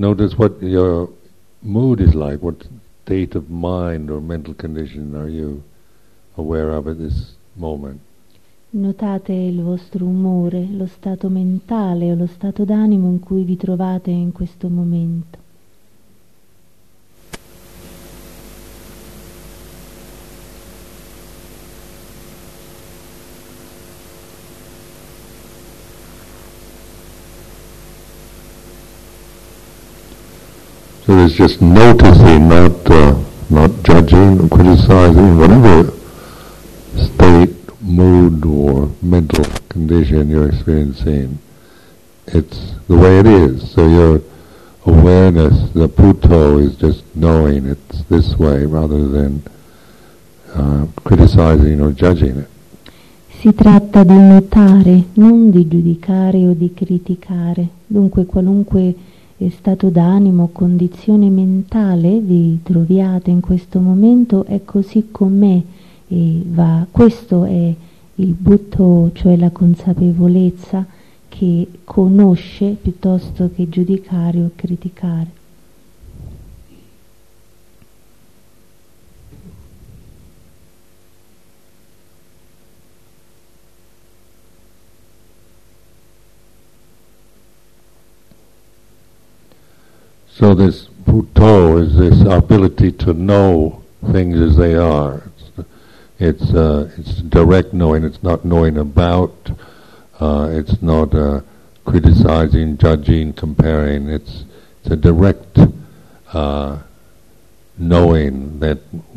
Notice what your mood is like, what state of mind or mental condition are you aware of at this moment. Notate il vostro umore, lo stato mentale o lo stato d'animo in cui vi trovate in questo momento. So there's just noticing, not judging, criticizing, whatever state, mood or mental condition you're experiencing. It's the way it is. So your awareness, the Bhutto, is just knowing it's this way rather than criticizing or judging it. Si tratta di notare, non di giudicare o di criticare. Dunque qualunque stato d'animo, condizione mentale vi troviate in questo momento è così com'è e va. Questo è il Bhutto, cioè la consapevolezza che conosce piuttosto che giudicare o criticare. So this Bhutto is this ability to know things as they are. It's direct knowing. It's not knowing about. It's not criticizing, judging, comparing. It's a direct knowing that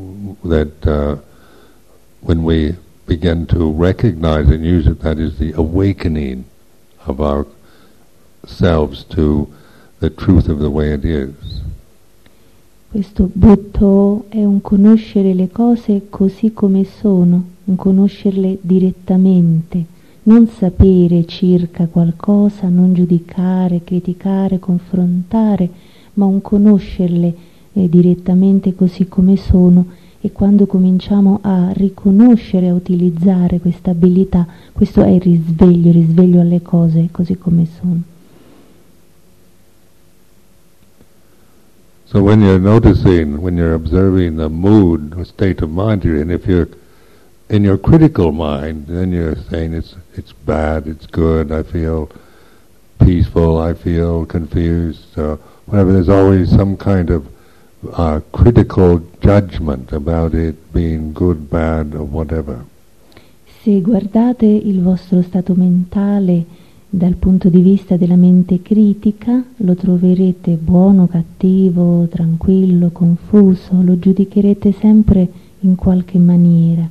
when we begin to recognize and use it, that is the awakening of ourselves to the truth of the way it is. Questo Bhutto è un conoscere le cose così come sono, un conoscerle direttamente, non sapere circa qualcosa, non giudicare, criticare, confrontare, ma un conoscerle direttamente così come sono. E quando cominciamo a riconoscere, a utilizzare questa abilità, questo è il risveglio alle cose così come sono. So when you're noticing, when you're observing the mood or state of mind you're in, if you're in your critical mind, then you're saying it's bad, it's good, I feel peaceful, I feel confused, whatever. There's always some kind of critical judgment about it being good, bad, or whatever. Se guardate il vostro stato mentale dal punto di vista della mente critica, lo troverete buono, cattivo, tranquillo, confuso, lo giudicherete sempre in qualche maniera.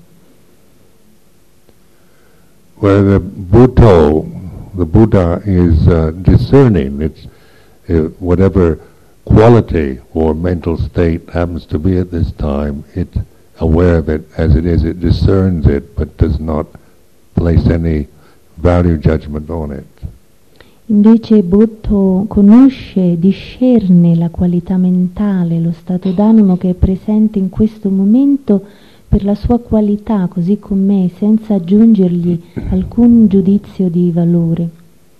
Where the Buddha is discerning, it's whatever quality or mental state happens to be at this time, it's aware of it as it is, it discerns it, but does not place any value judgment on it. Invece Buddha conosce, discerne la qualità mentale, lo stato d'animo che è presente in questo momento per la sua qualità così com'è, senza aggiungergli alcun giudizio di valore.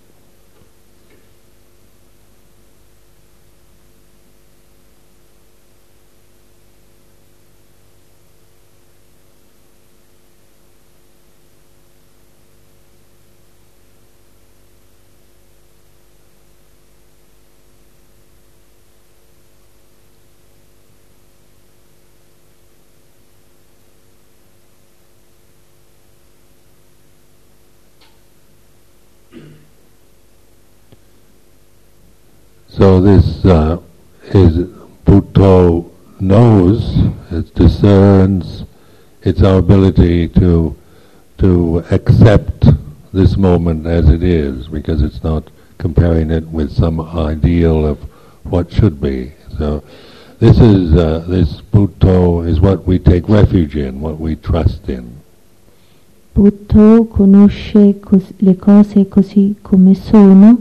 So this is Bhutto knows, it discerns, it's our ability to accept this moment as it is, because it's not comparing it with some ideal of what should be. So this Bhutto is what we take refuge in, what we trust in. Bhutto conosce le cose così come sono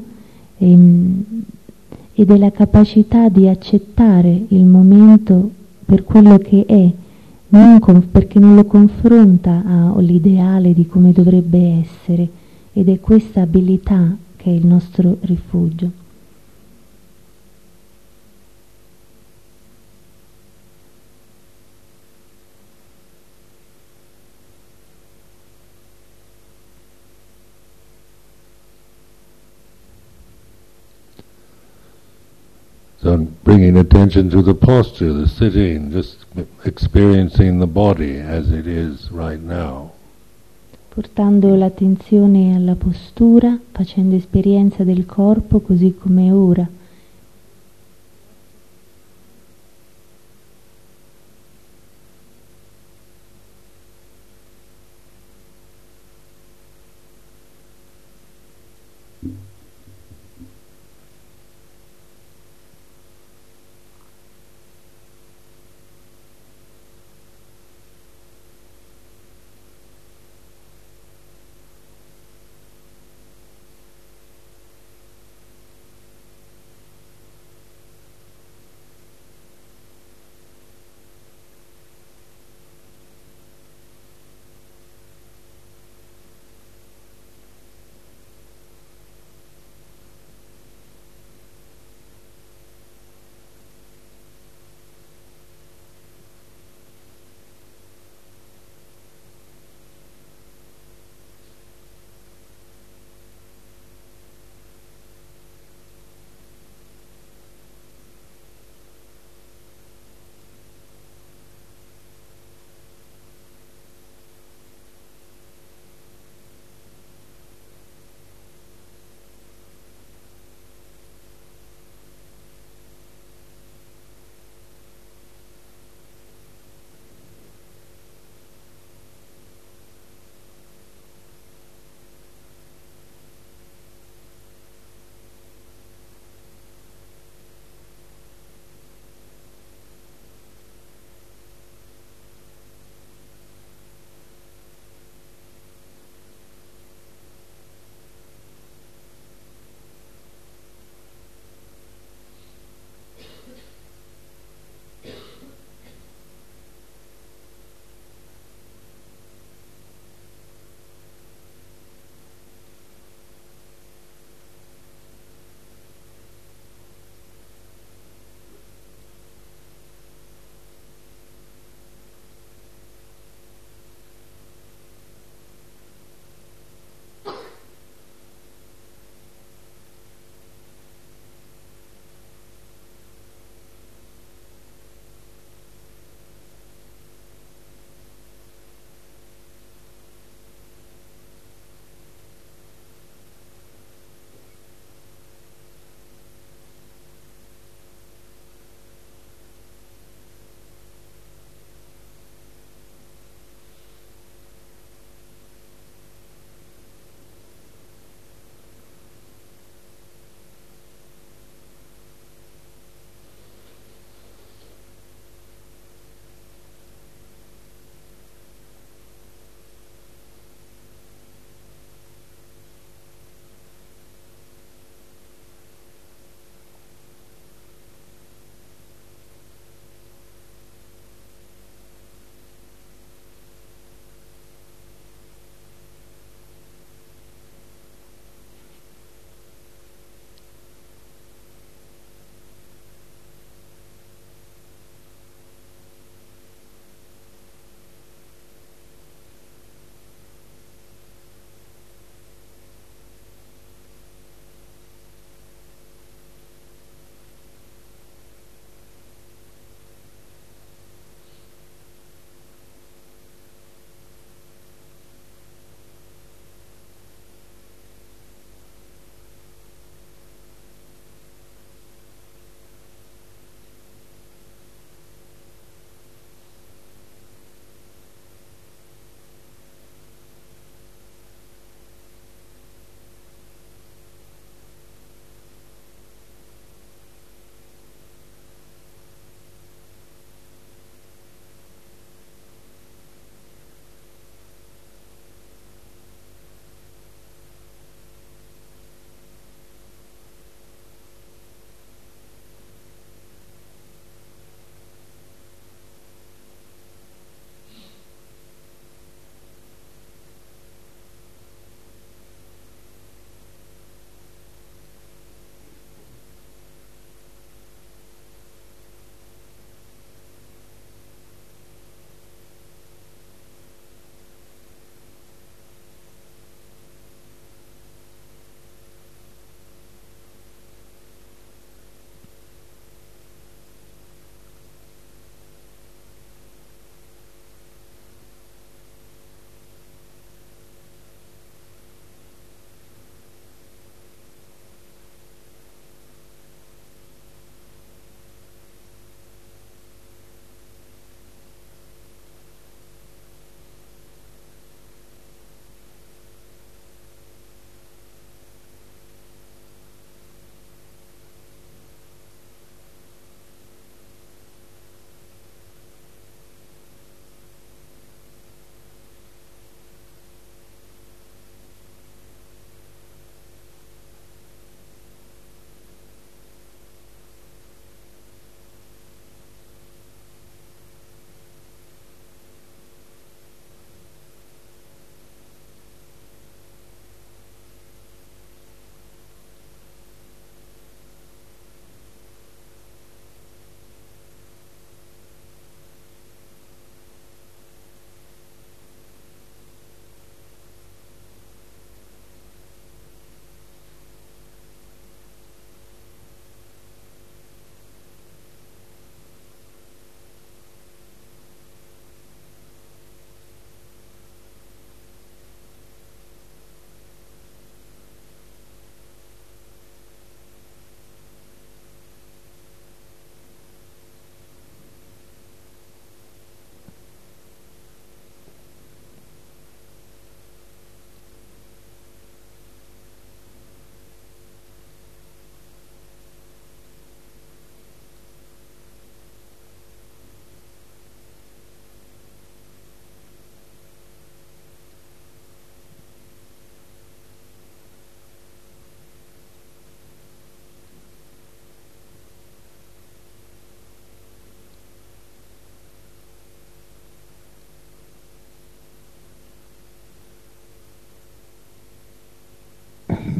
ed è la capacità di accettare il momento per quello che è, perché non lo confronta all'ideale di come dovrebbe essere, ed è questa abilità che è il nostro rifugio. So bringing attention to the posture, the sitting, just experiencing the body as it is right now. Portando l'attenzione alla postura, facendo esperienza del corpo così come è ora.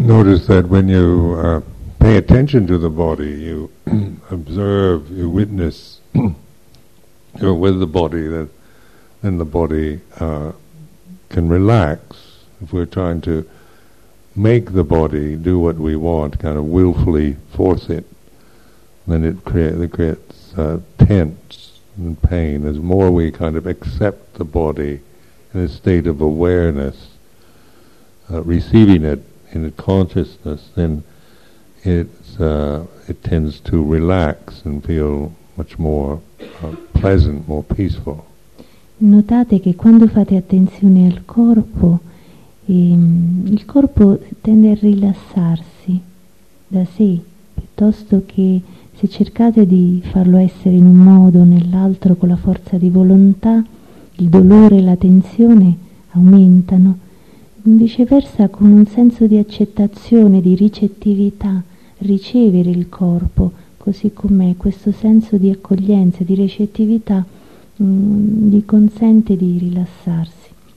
Notice that when you pay attention to the body, you observe, you witness, you're with the body, then the body can relax. If we're trying to make the body do what we want, kind of willfully force it, then it creates tense and pain. As more we kind of accept the body in a state of awareness, receiving it in a consciousness, then it tends to relax and feel much more pleasant, more peaceful. Notate che quando fate attenzione al corpo, il corpo tende a rilassarsi da sé, piuttosto che se cercate di farlo essere in un modo o nell'altro con la forza di volontà, il dolore e la tensione aumentano. Viceversa, con un senso di accettazione, di ricettività, ricevere il corpo così com'è, questo senso di accoglienza, di ricettività gli consente di rilassarsi.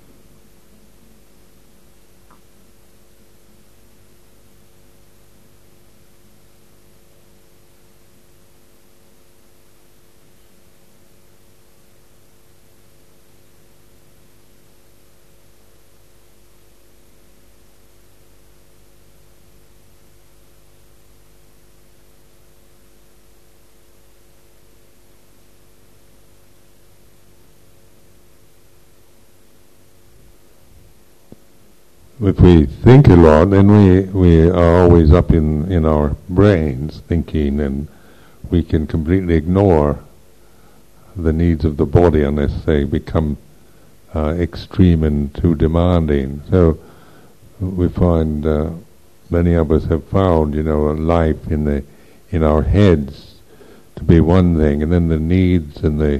If we think a lot, then we are always up in our brains thinking, and we can completely ignore the needs of the body unless they become extreme and too demanding. So we find many of us have found, life in our heads to be one thing, and then the needs and the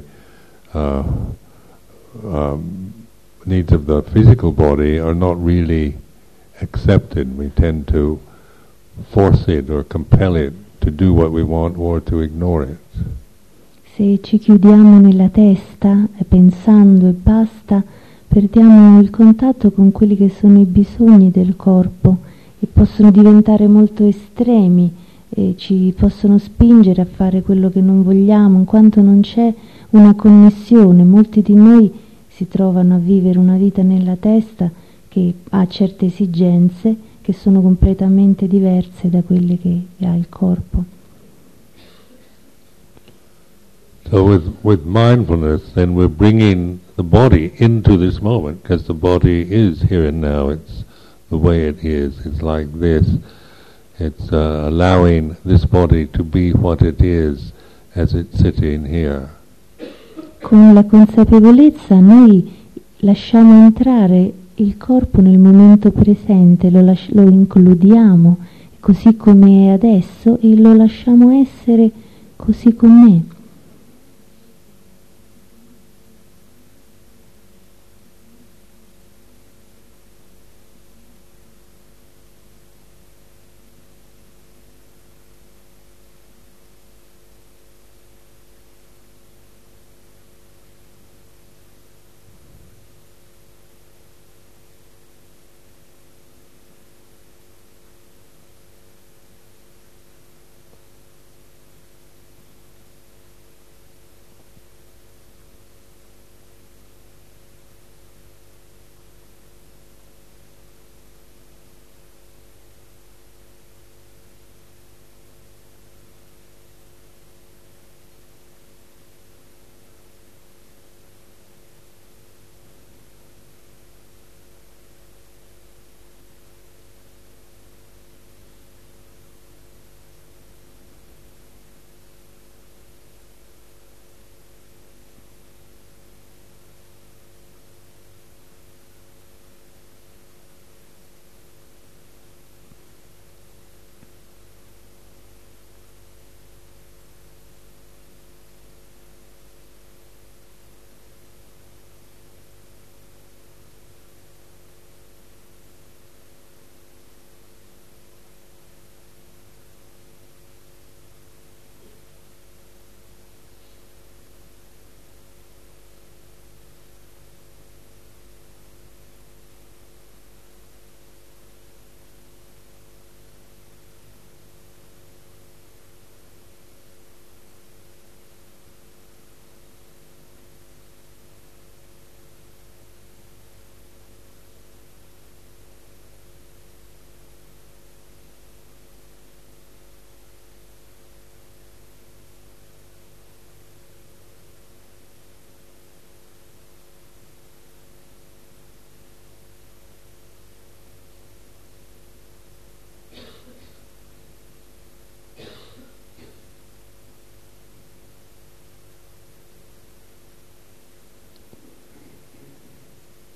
needs of the physical body are not really accepted. We tend to force it or compel it to do what we want or to ignore it. Se ci chiudiamo nella testa pensando e basta, perdiamo il contatto con quelli che sono i bisogni del corpo e possono diventare molto estremi e ci possono spingere a fare quello che non vogliamo, in quanto non c'è una connessione. Molti di noi si trovano a vivere una vita nella testa che ha certe esigenze che sono completamente diverse da quelle che ha il corpo. So with mindfulness, then we're bringing the body into this moment, because the body is here and now. It's the way it is. It's like this. It's allowing this body to be what it is as it's sitting here. Con la consapevolezza noi lasciamo entrare il corpo nel momento presente, lo includiamo così come è adesso e lo lasciamo essere così com'è.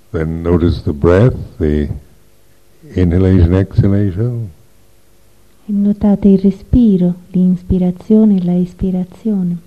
Then notice the breath, the inhalation, exhalation. E notate il respiro, l'inspirazione e la espirazione.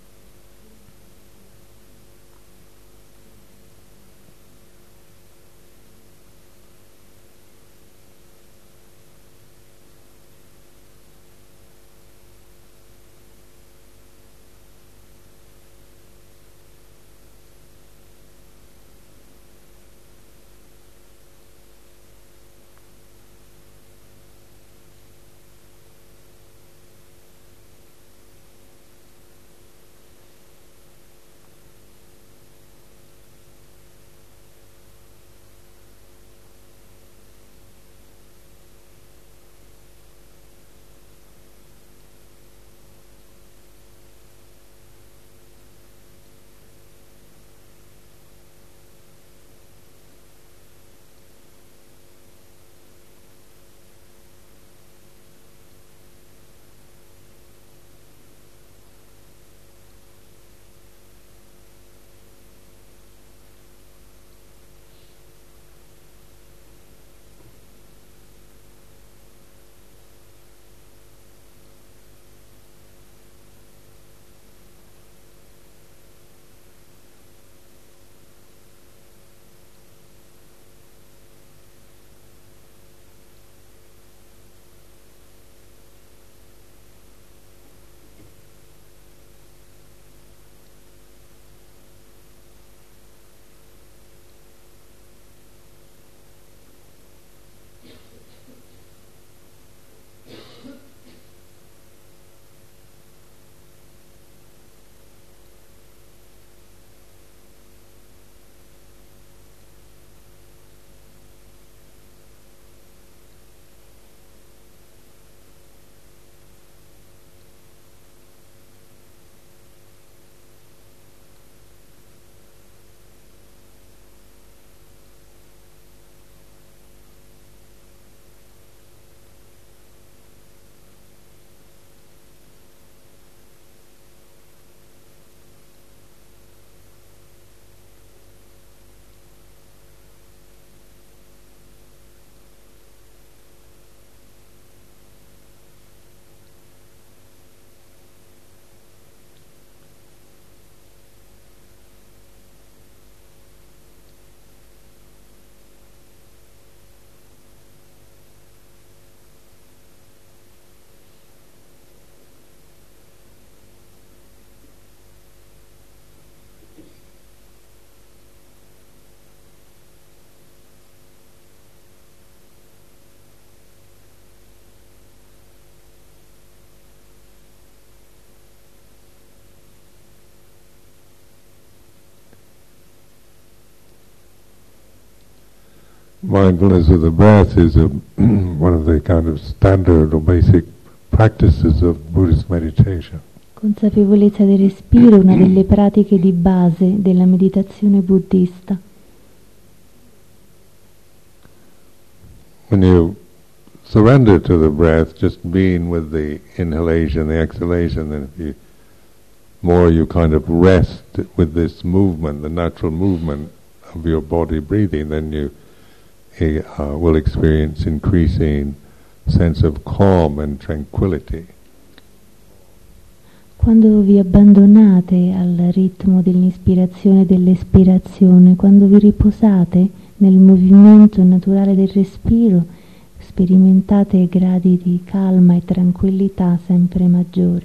Mindfulness of the breath is one of the kind of standard or basic practices of Buddhist meditation. Consapevolezza del respiro è una delle pratiche di base della meditazione buddista. When you surrender to the breath, just being with the inhalation, the exhalation, then if you more you kind of rest with this movement, the natural movement of your body breathing, then you will experience increasing sense of calm and tranquility. Quando vi abbandonate al ritmo dell'ispirazione e dell'espirazione, quando vi riposate nel movimento naturale del respiro, sperimentate gradi di calma e tranquillità sempre maggiori.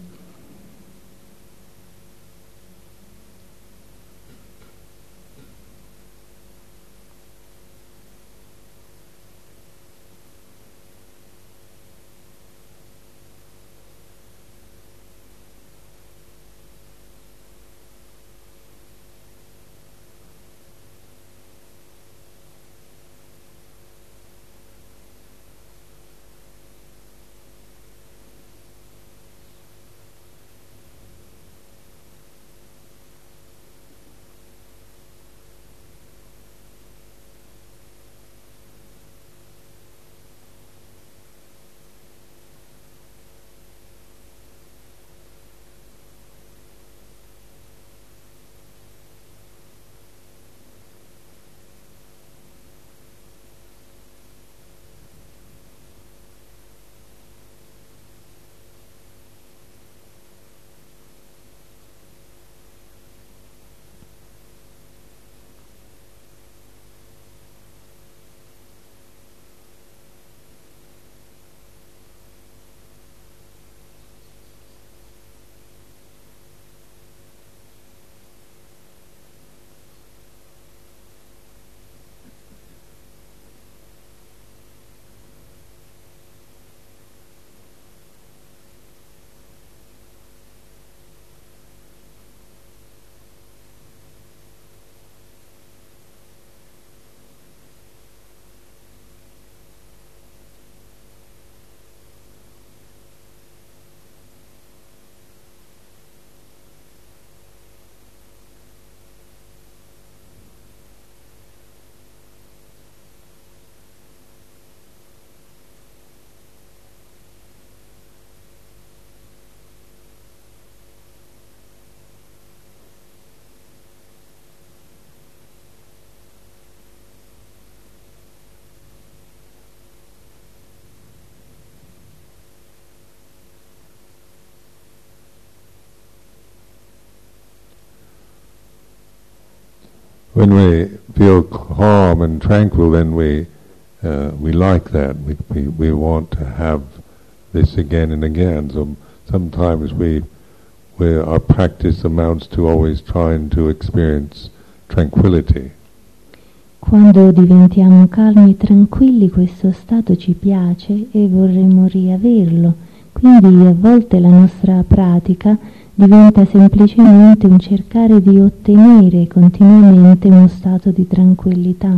when we feel calm and tranquil, then we like that. We want to have this again and again. So sometimes our practice amounts to always trying to experience tranquility. Quando diventiamo calmi e tranquilli, questo stato ci piace e vorremmo riaverlo. Quindi a volte la nostra pratica diventa semplicemente un cercare di ottenere continuamente uno stato di tranquillità.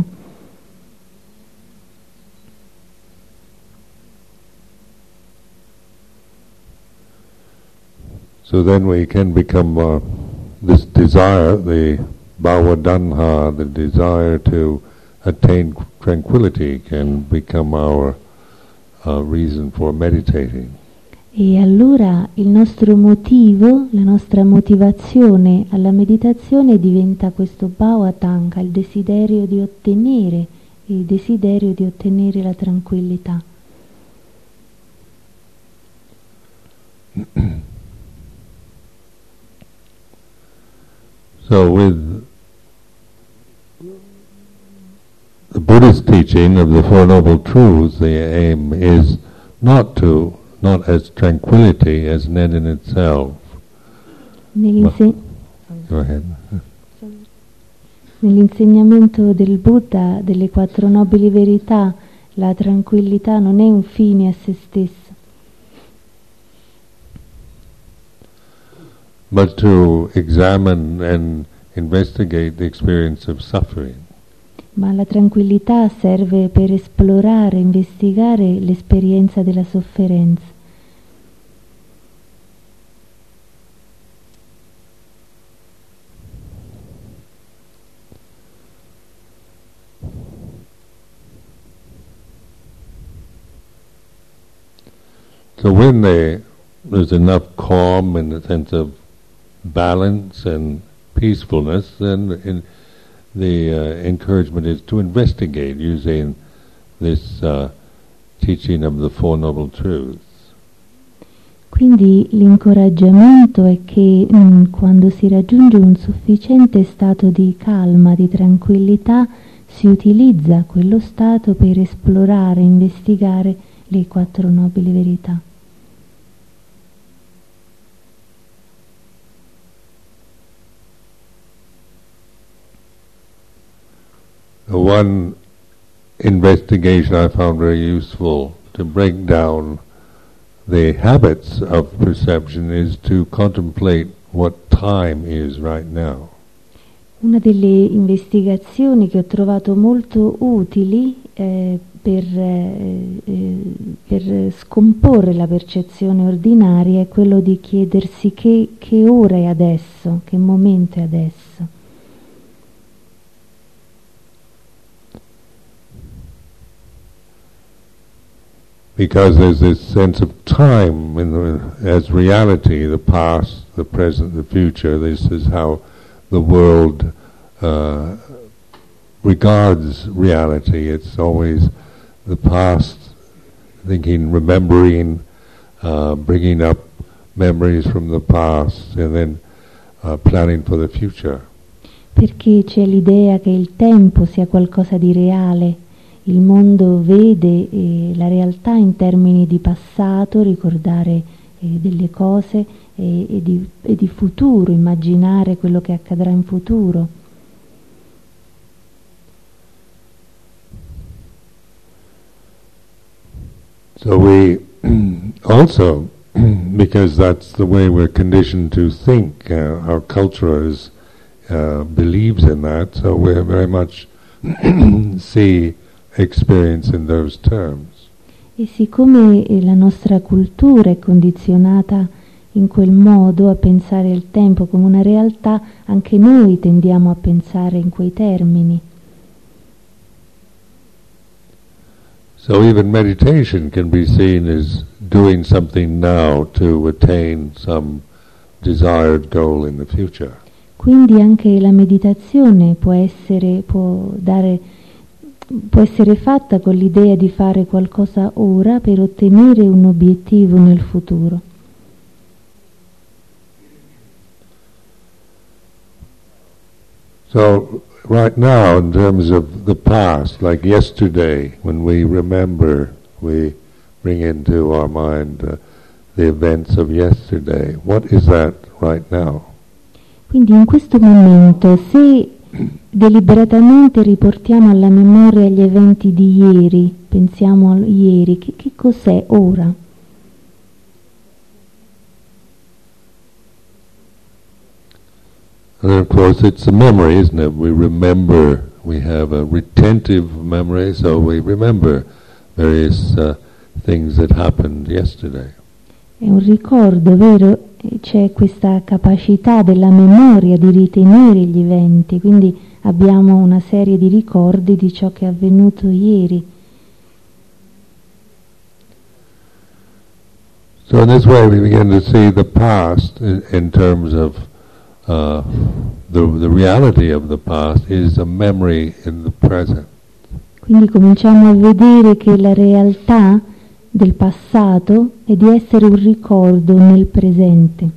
So then we can become this desire, the bhava-tanha, the desire to attain tranquility, can become our reason for meditating. E allora il nostro motivo, la nostra motivazione alla meditazione diventa questo bhava-tanha, il desiderio di ottenere la tranquillità. So with the Buddhist teaching of the Four Noble Truths, the aim is not as tranquility as an end in itself. Go ahead. Nell'insegnamento del Buddha delle quattro nobili verità, la tranquillità non è un fine a se stessa, but to examine and investigate the experience of suffering. ma la tranquillità serve per esplorare, investigare l'esperienza della sofferenza. So when there's enough calm and a sense of balance and peacefulness, then the encouragement is to investigate using this teaching of the Four Noble Truths. Quindi l'incoraggiamento è che quando si raggiunge un sufficiente stato di calma, di tranquillità, si utilizza quello stato per esplorare, investigare le quattro nobili verità. One investigation I found very useful to break down the habits of perception is to contemplate what time is right now. Una delle investigazioni che ho trovato molto utili per scomporre la percezione ordinaria è quello di chiedersi che ora è adesso, che momento è adesso. Because there's this sense of time as reality, the past, the present, the future. This is how the world regards reality. It's always the past, thinking, remembering, bringing up memories from the past, and then planning for the future. Perché c'è l'idea che il tempo sia qualcosa di reale. Il mondo vede la realtà in termini di passato, ricordare delle cose e di futuro, immaginare quello che accadrà in futuro. So we also, because that's the way we're conditioned to think, our culture believes in that, so we're very much see experience in those terms. E siccome la nostra cultura è condizionata in quel modo a pensare il tempo come una realtà, anche noi tendiamo a pensare in quei termini. So even meditation can be seen as doing something now to attain some desired goal in the future. Quindi anche la meditazione può essere fatta con l'idea di fare qualcosa ora per ottenere un obiettivo nel futuro. So right now, in terms of the past, like yesterday, when we remember, we bring into our mind the events of yesterday. What is that right now? Quindi in questo momento, se deliberatamente riportiamo alla memoria gli eventi di ieri, pensiamo a ieri, che cos'è ora? And of course it's a memory, isn't it? We remember, we have a retentive memory, so we remember various things that happened yesterday. È un ricordo, vero? C'è questa capacità della memoria di ritenere gli eventi, quindi abbiamo una serie di ricordi di ciò che è avvenuto ieri. So in this way we begin to see the past in terms of the reality of the past is a memory in the present. Quindi cominciamo a vedere che la realtà del passato è di essere un ricordo nel presente.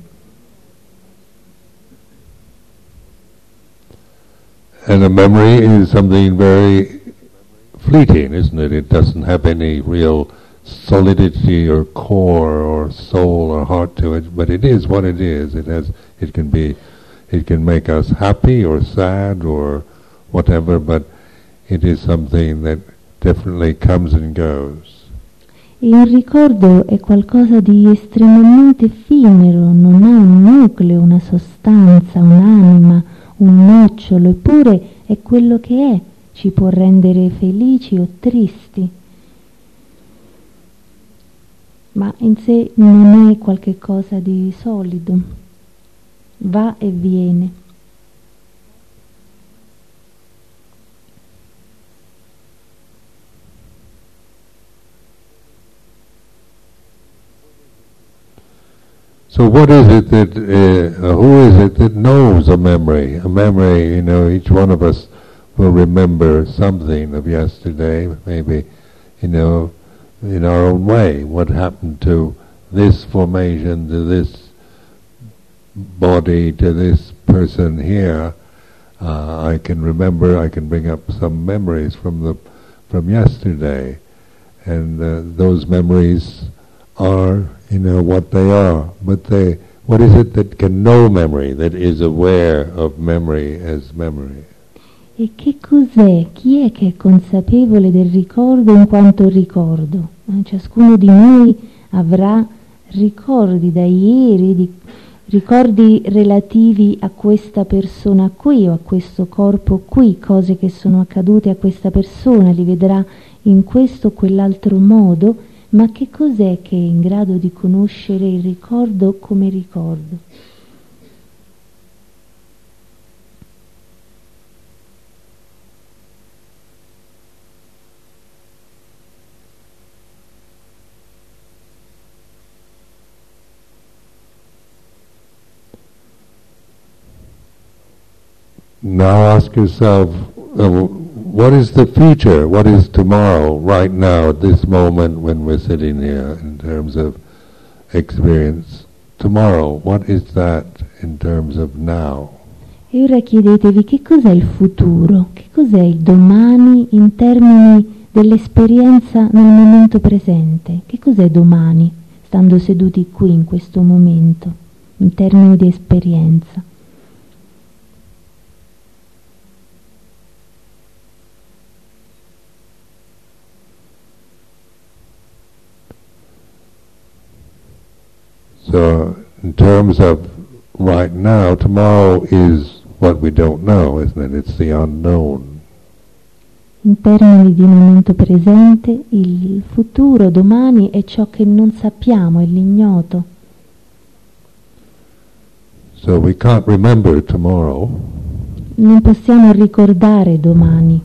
And a memory is something very fleeting, isn't it? It doesn't have any real solidity or core or soul or heart to it, but it is what it is. It can make us happy or sad or whatever, but it is something that definitely comes and goes. E un ricordo è qualcosa di estremamente effimero, non ha un nucleo, una sostanza, un'anima, un nocciolo, eppure è quello che è, ci può rendere felici o tristi. Ma in sé non è qualche cosa di solido, va e viene. So what is it that, who is it that knows a memory? A memory, each one of us will remember something of yesterday, maybe, in our own way. What happened to this formation, to this body, to this person here? I can remember, I can bring up some memories from yesterday. And those memories are what they are, but what is it that can know memory, that is aware of memory as memory? E che cos'è? Chi è che è consapevole del ricordo in quanto ricordo? Ciascuno di noi avrà ricordi da ieri, ricordi relativi a questa persona qui o a questo corpo qui, cose che sono accadute a questa persona, li vedrà in questo o quell'altro modo. Ma che cos'è che è in grado di conoscere il ricordo come ricordo? Now ask yourself, what is the future? What is tomorrow, right now, at this moment when we're sitting here, in terms of experience? Tomorrow, what is that in terms of now? E ora chiedetevi che cos'è il futuro, che cos'è il domani in termini dell'esperienza nel momento presente. Che cos'è domani, stando seduti qui in questo momento, in termini di esperienza? So, in terms of right now, tomorrow is what we don't know, isn't it? It's the unknown. In termini di momento presente, il futuro, domani, è ciò che non sappiamo, è l'ignoto. So we can't remember tomorrow. Non possiamo ricordare domani.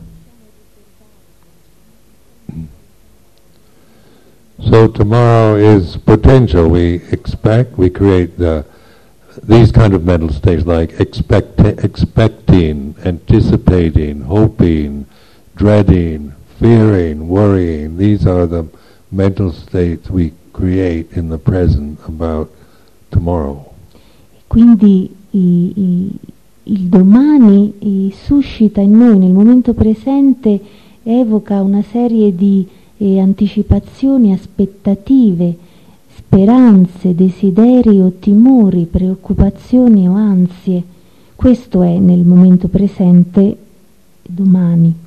So tomorrow is potential. We create these kind of mental states like expecting, anticipating, hoping, dreading, fearing, worrying. These are the mental states we create in the present about tomorrow. Quindi i il domani suscita in noi, nel momento presente, evoca una serie di anticipazioni, aspettative, speranze, desideri o timori, preoccupazioni o ansie. Questo è nel momento presente domani.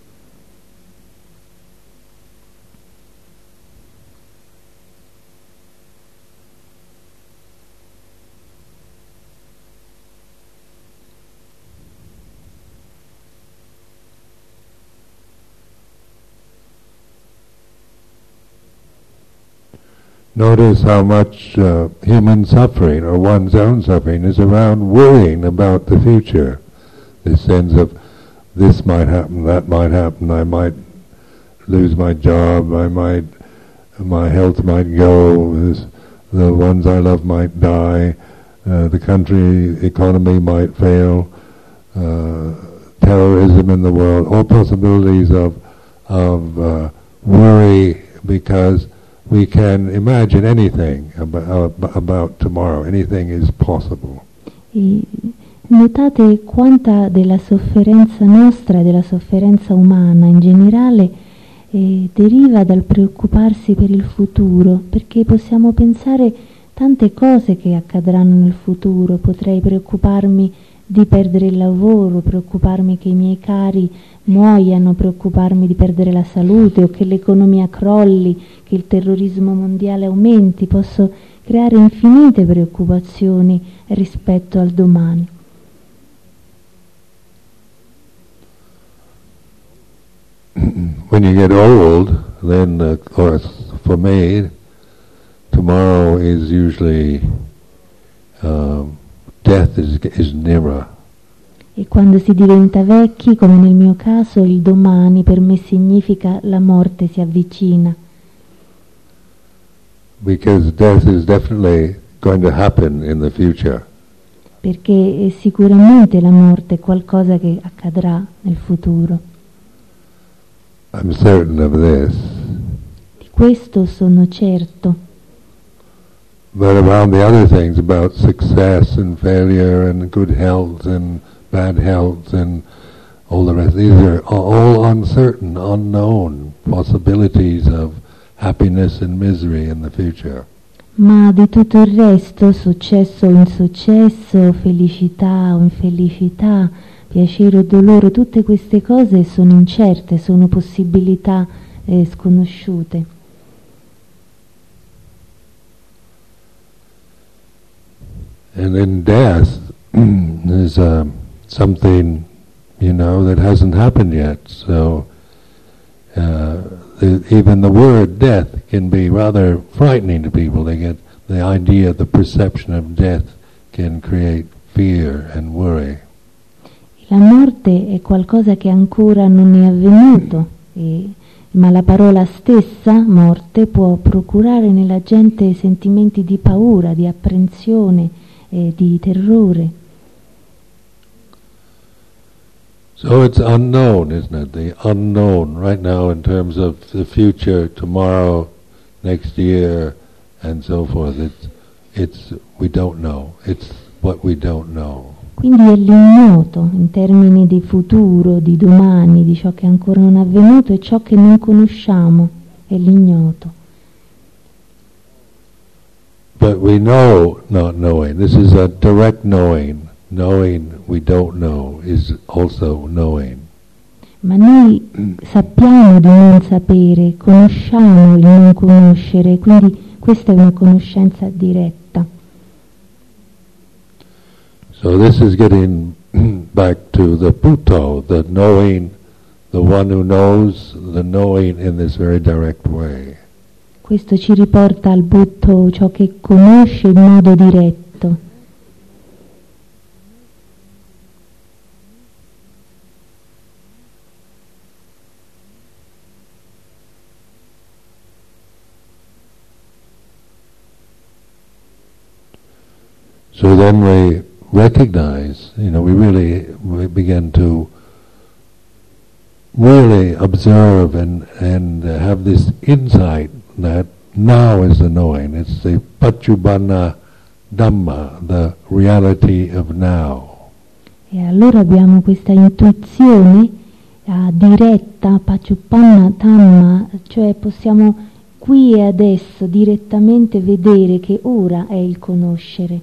Notice how much human suffering, or one's own suffering, is around worrying about the future. This sense of this might happen, I might lose my job, my health might go, the ones I love might die, the country economy might fail, terrorism in the world, all possibilities of worry, because we can imagine anything about tomorrow, anything is possible. Notate quanta della sofferenza nostra e della sofferenza umana in generale deriva dal preoccuparsi per il futuro, perché possiamo pensare tante cose che accadranno nel futuro. Potrei preoccuparmi di perdere il lavoro, preoccuparmi che i miei cari muoiano, preoccuparmi di perdere la salute o che l'economia crolli, che il terrorismo mondiale aumenti. Posso creare infinite preoccupazioni rispetto al domani. When you get old, then of course for me tomorrow is usually death is nearer. E quando si diventa vecchi, come nel mio caso, il domani per me significa la morte si avvicina. Because death is definitely going to happen in the future. Perché sicuramente la morte è qualcosa che accadrà nel futuro. I'm certain of this. Di questo sono certo. But around the other things, about success and failure and good health and bad health and all the rest, these are all uncertain, unknown possibilities of happiness and misery in the future. Ma di tutto il resto, successo o insuccesso, felicità o infelicità, piacere o dolore, tutte queste cose sono incerte, sono possibilità sconosciute. And in death is something, that hasn't happened yet. So even the word death can be rather frightening to people. They get the idea, the perception of death can create fear and worry. La morte è qualcosa che ancora non è avvenuto, ma la parola stessa, morte, può procurare nella gente sentimenti di paura, di apprensione, di terrore. So it's unknown, isn't it? The unknown right now in terms of the future, tomorrow, next year, and so forth. It's we don't know. It's what we don't know. Quindi è l'ignoto in termini di futuro, di domani, di ciò che ancora non è avvenuto e ciò che non conosciamo, è l'ignoto. But we know not knowing. This is a direct knowing. Knowing we don't know is also knowing. Ma noi sappiamo di non sapere, conosciamo il non conoscere, quindi questa è una conoscenza diretta. So this is getting back to the Buddho, the knowing, the one who knows, the knowing in this very direct way. Questo ci riporta al Buddho, ciò che conosce in modo diretto. So then we recognize, we begin to really observe and have this insight that now is the knowing. It's the Paccuppanna Dhamma, the reality of now. E allora abbiamo questa intuizione diretta, Paccuppanna Dhamma, cioè possiamo qui e adesso direttamente vedere che ora è il conoscere.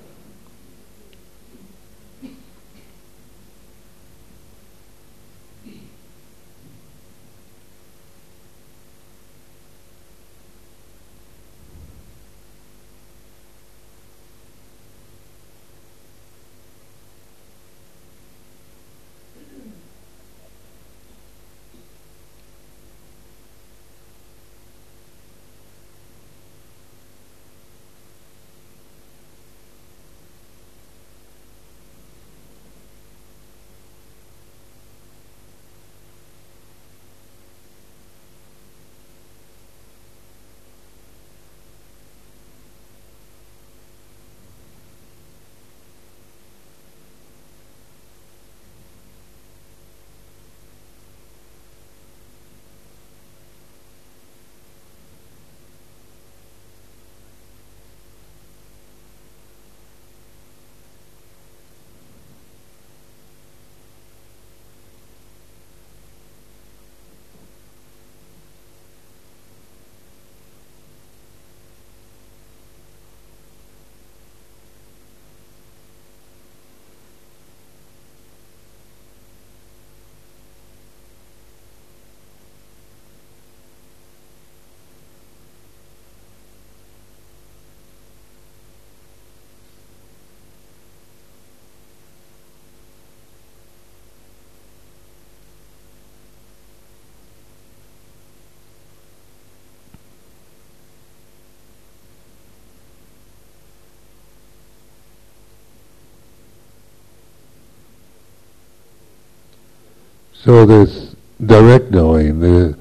So this direct knowing, the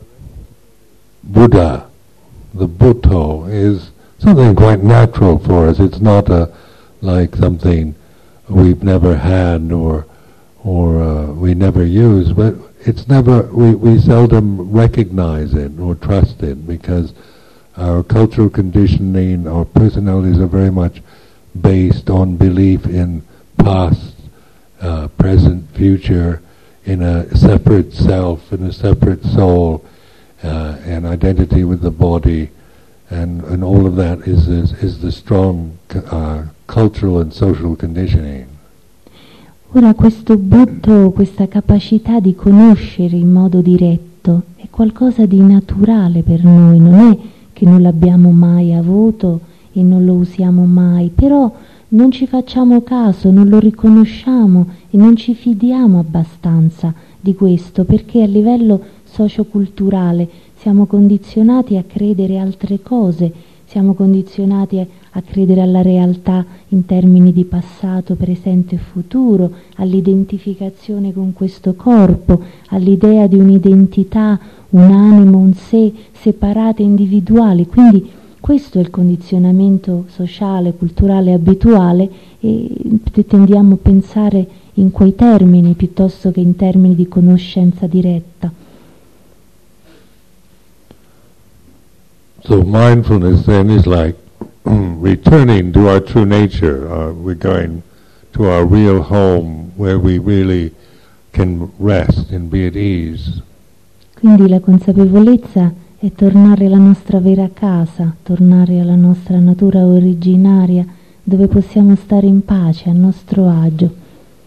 Buddha, the Buddho, is something quite natural for us. It's not like something we've never had or we never use, but it's never, we seldom recognize it or trust it because our cultural conditioning, our personalities are very much based on belief in past, present, future, in a separate self, in a separate soul, and identity with the body, and all of that is the strong cultural and social conditioning. Ora questo Buddha, questa capacità di conoscere in modo diretto, è qualcosa di naturale per noi, non è che non l'abbiamo mai avuto e non lo usiamo mai, però non ci facciamo caso, non lo riconosciamo e non ci fidiamo abbastanza di questo, perché a livello socioculturale siamo condizionati a credere altre cose, siamo condizionati a credere alla realtà in termini di passato, presente e futuro, all'identificazione con questo corpo, all'idea di un'identità, un animo, un sé separate, individuali. Quindi questo è il condizionamento sociale, culturale, abituale e tendiamo a pensare in quei termini piuttosto che in termini di conoscenza diretta. So mindfulness then is like returning to our true nature. We're going to our real home where we really can rest and be at ease. Quindi la consapevolezza è tornare alla nostra vera casa, tornare alla nostra natura originaria, dove possiamo stare in pace, a nostro agio.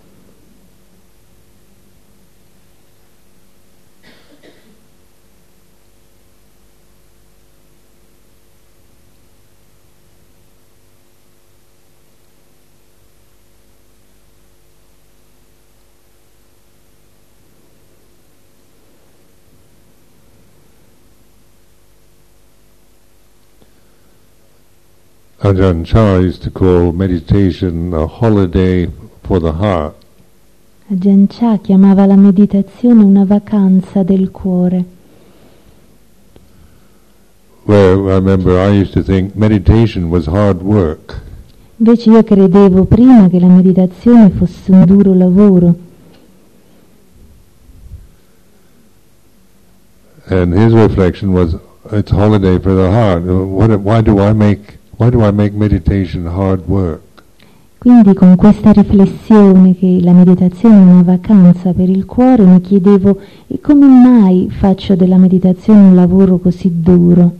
Ajahn Chah used to call meditation a holiday for the heart. Ajahn Chah chiamava la meditazione una vacanza del cuore. Where I remember I used to think meditation was hard work. Invece io credevo prima che la meditazione fosse un duro lavoro. And his reflection was, it's holiday for the heart. Why do I make meditation hard work? Quindi con questa riflessione che la meditazione è una vacanza per il cuore mi chiedevo e come mai faccio della meditazione un lavoro così duro?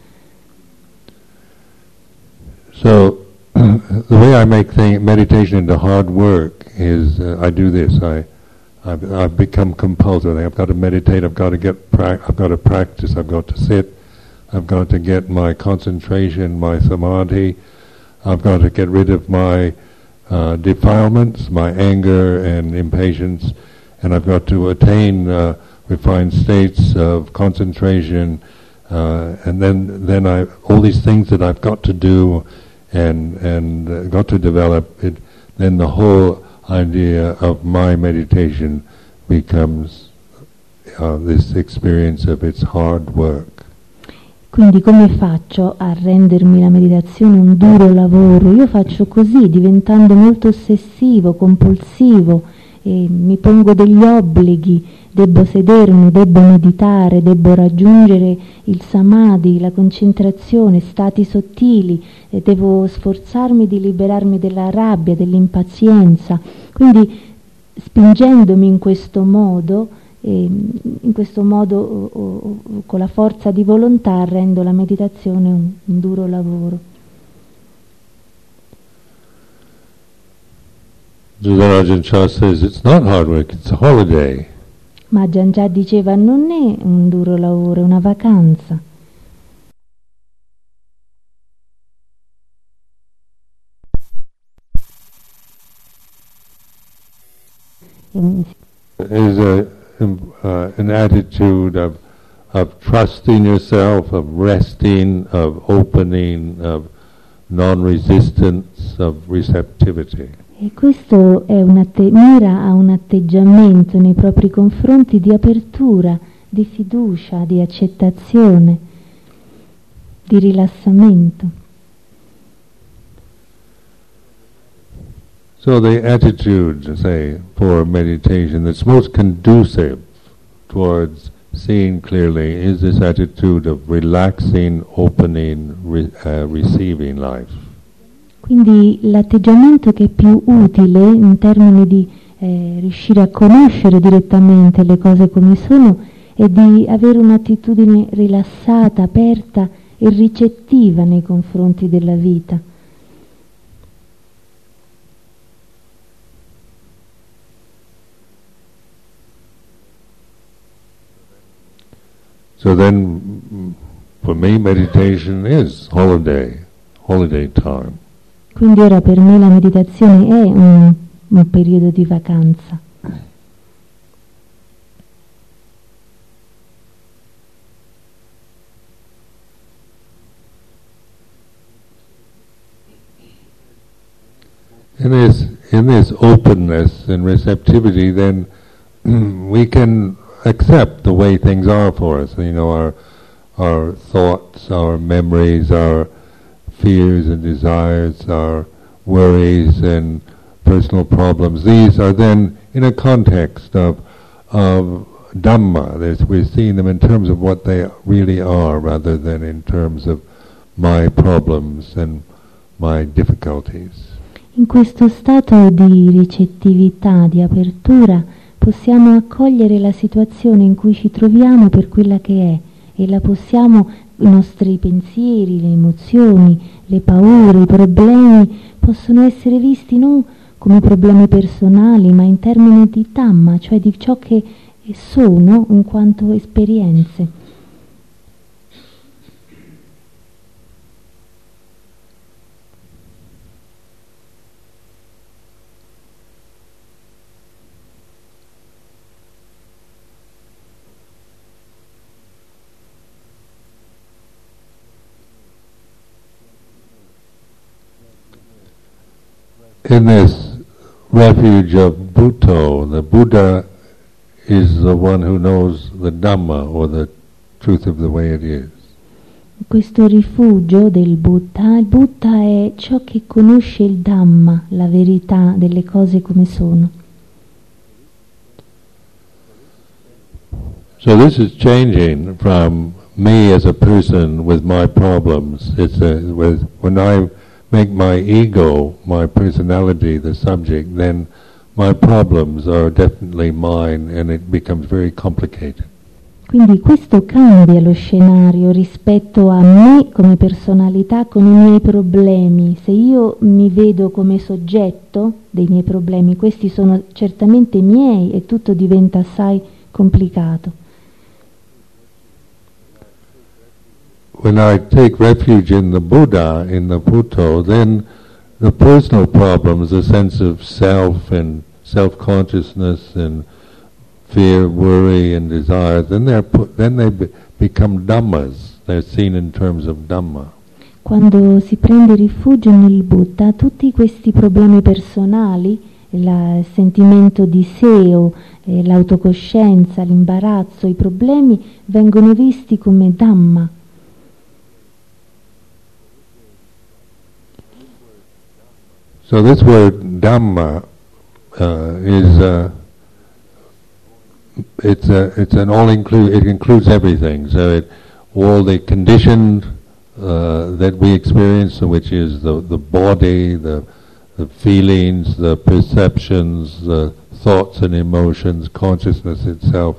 So the way I make meditation into hard work is I do this. I've become compulsive. I've got to meditate. I've got to practice. I've got to sit. I've got to get my concentration, my samadhi. I've got to get rid of my defilements, my anger and impatience, and I've got to attain refined states of concentration, and then all these things that I've got to do and got to develop. Then the whole idea of my meditation becomes this experience of its hard work. Quindi come faccio a rendermi la meditazione un duro lavoro? Io faccio così, diventando molto ossessivo, compulsivo, e mi pongo degli obblighi, debbo sedermi, debbo meditare, debbo raggiungere il samadhi, la concentrazione, stati sottili, e devo sforzarmi di liberarmi della rabbia, dell'impazienza. Quindi spingendomi in questo modo con la forza di volontà rendo la meditazione un duro lavoro. Ajahn Chah says it's not hard work, it's a holiday. Ma Ajahn Chah diceva non è un duro lavoro, è una vacanza. Is an attitude of trusting yourself, of resting, of opening, of non-resistance, of receptivity. E questo è mira a un atteggiamento nei propri confronti di apertura, di fiducia, di accettazione, di rilassamento. So the attitude, say, for meditation that's most conducive towards seeing clearly is this attitude of relaxing, opening, receiving life. Quindi l'atteggiamento che è più utile in termini di riuscire a conoscere direttamente le cose come sono è di avere un'attitudine rilassata, aperta e ricettiva nei confronti della vita. So then, for me, meditation is holiday time. Quindi ora per me la meditazione è un periodo di vacanza. In this openness and receptivity, then we can accept the way things are for us. You know, our thoughts, our memories, our fears and desires, our worries and personal problems. These are then in a context of Dhamma. We're seeing them in terms of what they really are, rather than in terms of my problems and my difficulties. In questo stato di ricettività, di apertura, possiamo accogliere la situazione in cui ci troviamo per quella che è e la possiamo, i nostri pensieri, le emozioni, le paure, i problemi possono essere visti non come problemi personali ma in termini di Dhamma, cioè di ciò che sono in quanto esperienze. In this refuge of Bhutto, the Buddha is the one who knows the Dhamma, or the truth of the way it is. Questo rifugio del Buddha, il Buddha è ciò che conosce il Dhamma, la verità delle cose come sono. So this is changing from me as a person with my problems. When I make my ego, my personality, the subject, then my problems are definitely mine and it becomes very complicated. Quindi questo cambia lo scenario rispetto a me come personalità con i miei problemi. Se io mi vedo come soggetto dei miei problemi, questi sono certamente miei e tutto diventa assai complicato. When I take refuge in the Buddha, in the Buddho, then the personal problems, the sense of self and self-consciousness and fear, worry and desire, then they become dhammas. They're seen in terms of dhamma. Quando si prende rifugio nel Buddha, tutti questi problemi personali, il sentimento di sé, l'autocoscienza, l'imbarazzo, i problemi vengono visti come dhamma. So this word Dhamma it's an all-inclusive. It includes everything. So all the conditioned that we experience, which is the body, the feelings, the perceptions, the thoughts and emotions, consciousness itself.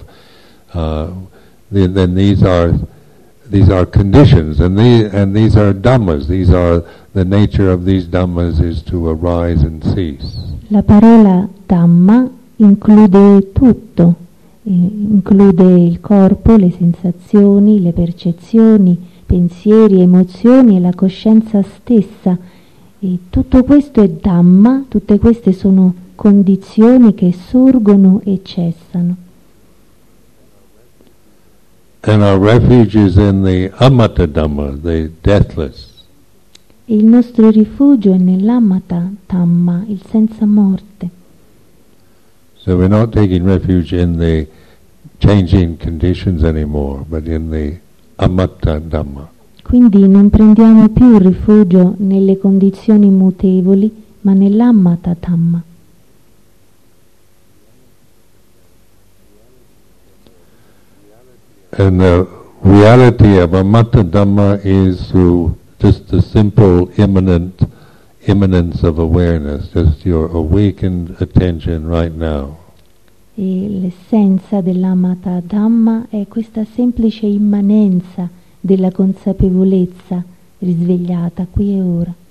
Then these are conditions, and these are dhammas. These are the nature of these dhammas is to arise and cease. La parola dhamma include tutto, include il corpo, le sensazioni, le percezioni, pensieri, emozioni e la coscienza stessa. E tutto questo è dhamma, tutte queste sono condizioni che sorgono e cessano. And our refuge is in the amata dhamma, the deathless. E il nostro rifugio è nell'amata dhamma, il senza morte. So we're not taking refuge in the changing conditions anymore, but in the amata dhamma. Quindi non prendiamo più rifugio nelle condizioni mutevoli, ma nell'amata dhamma. And the reality of amata dhamma is through just the simple immanence of awareness, just your awakened attention right now. E l'essenza dell'amata dhamma è questa semplice immanenza della consapevolezza risvegliata qui e ora.